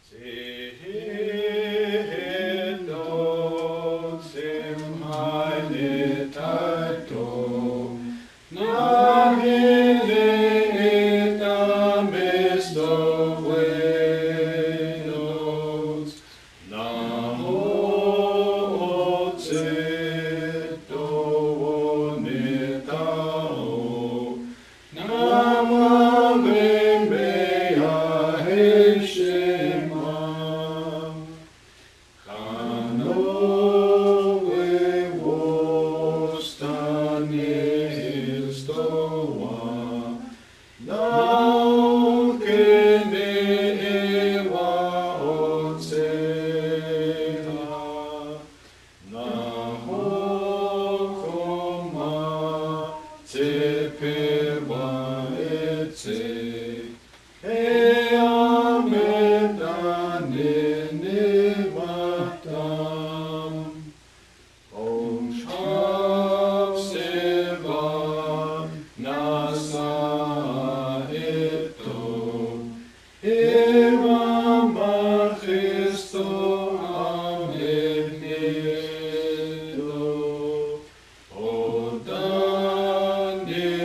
Sehet oss im heiligt Heiligtum, nach Hileta Mesto Venos, nach Otset Onetao, Nama Vembea Heshema, Kano Vostane Stoa, Now Kene Eva Otseta, Naho Koma Tepeva Etse, Eamedane Nevatam, Om Shav Seva Nasa Eto, Eva Machisto Amegnedo, Odane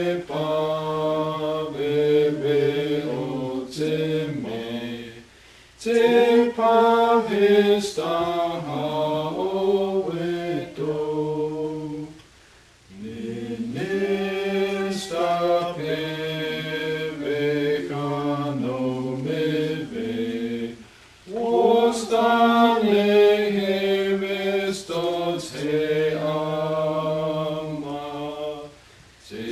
Paveve Otseme, Te Pavista Haoveto, Ninesta Peve Kano Meve, Ostane Hemestos He Ama, Te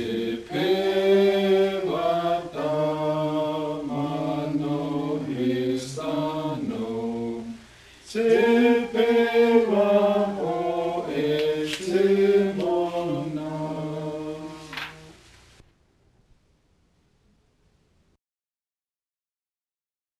Pevata Mano Histano, Te Peva